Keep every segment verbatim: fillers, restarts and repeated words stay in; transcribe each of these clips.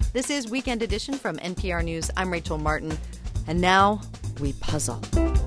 This is Weekend Edition from N P R News. I'm Rachel Martin. And now we puzzle.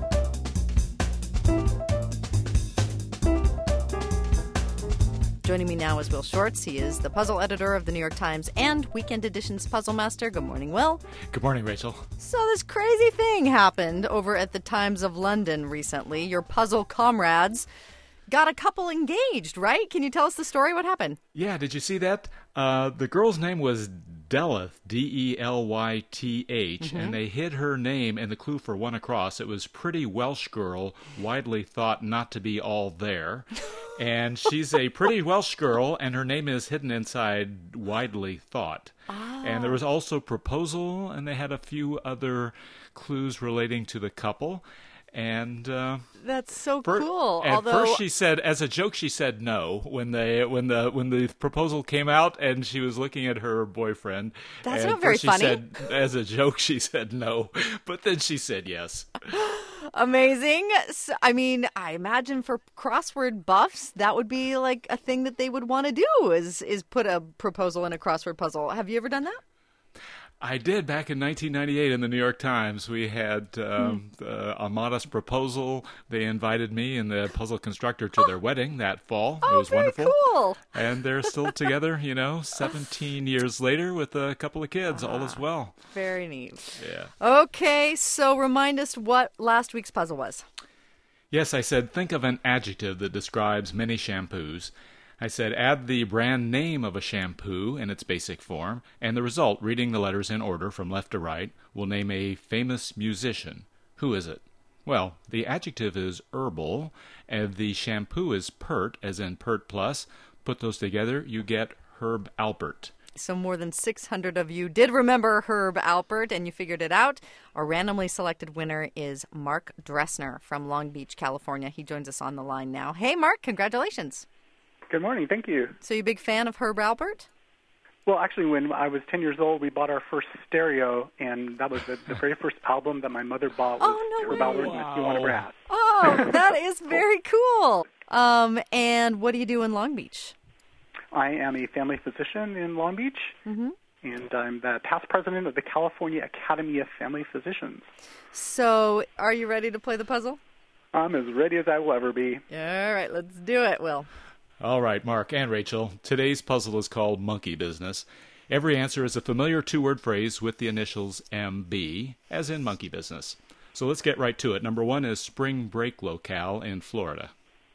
Joining me now is Will Shortz. He is the puzzle editor of the New York Times and Weekend Edition's Puzzle Master. Good morning, Will. Good morning, Rachel. So this crazy thing happened over at the Times of London recently. Your puzzle comrades got a couple engaged, right? Can you tell us the story? What happened? Yeah, did you see that? Uh, the girl's name was Delyth, D E L Y T H, mm-hmm. and they hid her name and the clue for one across. It was Pretty Welsh Girl, widely thought not to be all there. And she's a pretty Welsh girl, and her name is hidden inside widely thought. Oh. And there was also proposal, and they had a few other clues relating to the couple. And uh, that's so for, cool. At Although first, she said, as a joke, she said no when they when the when the proposal came out, and she was looking at her boyfriend. That's and not very she funny. Said, as a joke, she said no, but then she said yes. Amazing. So, I mean, I imagine for crossword buffs, that would be like a thing that they would want to do is is put a proposal in a crossword puzzle. Have you ever done that? I did back in nineteen ninety-eight in the New York Times. We had um, hmm. uh, a modest proposal. They invited me and the puzzle constructor to oh. their wedding that fall. Oh, it was very wonderful. Cool. And they're still together, you know, seventeen years later with a couple of kids. Ah, all is well. Very neat. Yeah. Okay, so remind us what last week's puzzle was. Yes, I said think of an adjective that describes many shampoos. I said add the brand name of a shampoo in its basic form, and the result, reading the letters in order from left to right, will name a famous musician. Who is it? Well, the adjective is herbal, and the shampoo is pert, as in pert plus. Put those together, you get Herb Alpert. So more than six hundred of you did remember Herb Alpert, and you figured it out. Our randomly selected winner is Mark Dressner from Long Beach, California. He joins us on the line now. Hey, Mark, congratulations. Good morning. Thank you. So you a big fan of Herb Alpert? Well, actually, when I was ten years old, we bought our first stereo, and that was the, the very first album that my mother bought was oh, no Herb way. Alpert Wow. and the Tijuana Brass. Oh, that is very cool. Um, and what do you do in Long Beach? I am a family physician in Long Beach, mm-hmm. and I'm the past president of the California Academy of Family Physicians. So are you ready to play the puzzle? I'm as ready as I will ever be. All right, let's do it, Will. All right, Mark and Rachel, today's puzzle is called Monkey Business. Every answer is a familiar two-word phrase with the initials M B, as in monkey business. So let's get right to it. Number one is spring break locale in Florida.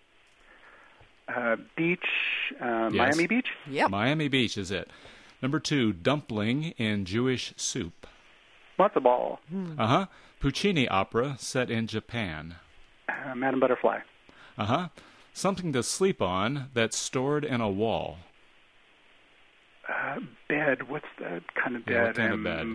Uh, beach, uh, yes. Miami Beach? Yep. Miami Beach is it. Number two, dumpling in Jewish soup. Matzo ball. Hmm. Uh-huh. Puccini opera set in Japan. Uh, Madame Butterfly. Uh-huh. Something to sleep on that's stored in a wall. Uh, bed. What's that kind of bed? Yeah, what kind um, of bed?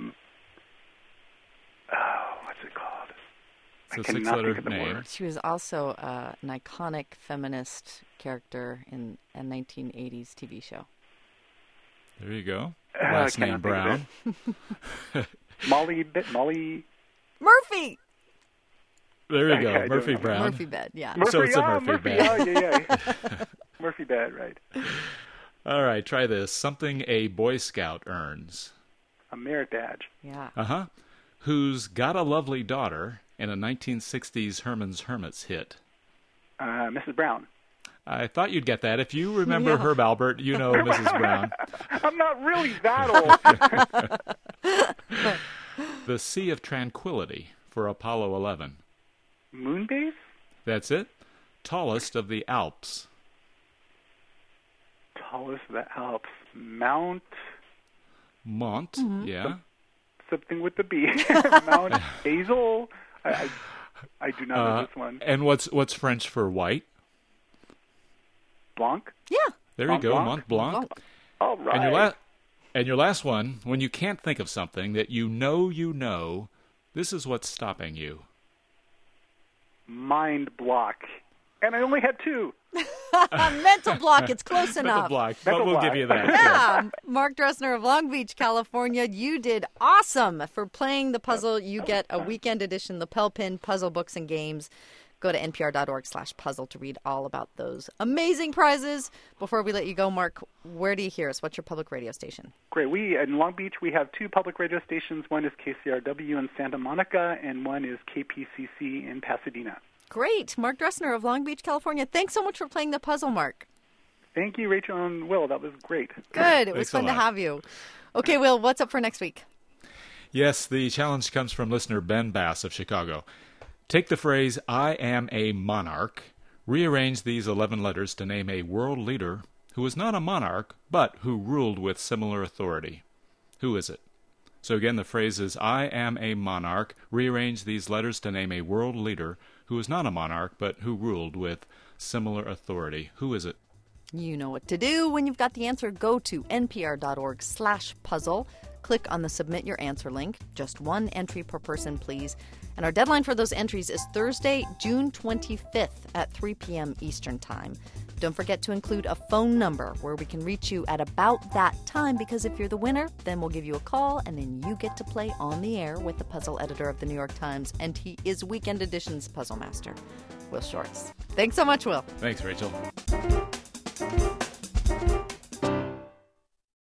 Oh, what's it called? It's I a cannot six-letter think of the name. word. She was also uh, an iconic feminist character in a nineteen eighties T V show. There you go. Uh, Last name Brown. Molly. Molly. Murphy. There you go, Okay, Murphy Brown. Murphy bed, yeah. Murphy, So it's a ah, Murphy, Murphy bed. Oh, yeah, yeah. Murphy bed, right. All right, try this. Something a Boy Scout earns. A merit badge. Yeah. Uh-huh. Who's got a lovely daughter in a nineteen sixties Herman's Hermits hit. Uh, Missus Brown. I thought you'd get that. If you remember Yeah. Herb Alpert, you know Missus Brown. I'm not really that old. The Sea of Tranquility for Apollo eleven. Moonbase? That's it. Tallest of the Alps. Tallest of the Alps. Mount... Mont, Mm-hmm. yeah. Something with the B. Mount Hazel? I, I, I do not Uh, know this one. and what's what's French for white? Blanc? Yeah. There you Mont go, Blanc? Mont Blanc. Blanc. All right. And your, la- and your last one, when you can't think of something that you know you know, this is what's stopping you. Mind block. And I only had two. Mental block. It's close Mental enough. block, Mental but we'll block. give you that. Yeah. Mark Dressner of Long Beach, California. You did awesome for playing the puzzle. You get a weekend edition, the Pell Pin Puzzle Books and Games. Go to npr.org slash puzzle to read all about those amazing prizes. Before we let you go, Mark, where do you hear us? What's your public radio station? Great. We in Long Beach, we have two public radio stations. One is K C R W in Santa Monica, and one is K P C C in Pasadena. Great. Mark Dressner of Long Beach, California. Thanks so much for playing the puzzle, Mark. Thank you, Rachel and Will. That was great. Good. It was fun to have you. Okay, Will, what's up for next week? Yes, the challenge comes from listener Ben Bass of Chicago. Take the phrase, I am a monarch, rearrange these eleven letters to name a world leader who is not a monarch, but who ruled with similar authority. Who is it? So again, the phrase is, I am a monarch, rearrange these letters to name a world leader who is not a monarch, but who ruled with similar authority. Who is it? You know what to do. When you've got the answer, go to npr.org slash puzzle. Click on the Submit Your Answer link. Just one entry per person, please. And our deadline for those entries is Thursday, June twenty-fifth at three p.m. Eastern Time. Don't forget to include a phone number where we can reach you at about that time, because if you're the winner, then we'll give you a call, and then you get to play on the air with the puzzle editor of the New York Times, and he is Weekend Edition's puzzle master, Will Shortz. Thanks so much, Will. Thanks, Rachel.